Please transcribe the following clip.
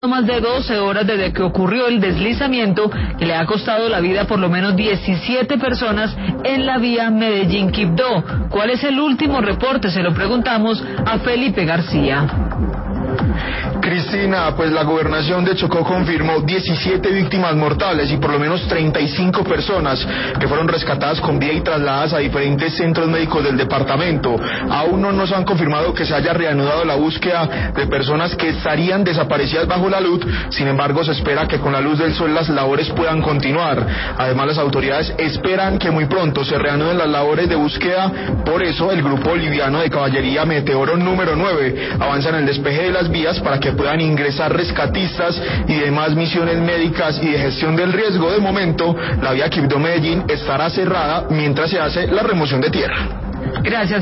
Más de 12 horas desde que ocurrió el deslizamiento que le ha costado la vida a por lo menos 17 personas en la vía Medellín-Quibdó. ¿Cuál es el último reporte? Se lo preguntamos a Felipe García. Cristina, pues la gobernación de Chocó confirmó 17 víctimas mortales y por lo menos 35 personas que fueron rescatadas con vida y trasladadas a diferentes centros médicos del departamento. Aún no nos han confirmado que se haya reanudado la búsqueda de personas que estarían desaparecidas bajo la luz. Sin embargo, se espera que con la luz del sol las labores puedan continuar. Además, las autoridades esperan que muy pronto se reanuden las labores de búsqueda. Por eso, el grupo boliviano de caballería Meteoro número 9 avanza en el despeje de las vías para que puedan ingresar rescatistas y demás misiones médicas y de gestión del riesgo. De momento, la vía Quibdó-Medellín estará cerrada mientras se hace la remoción de tierra. Gracias.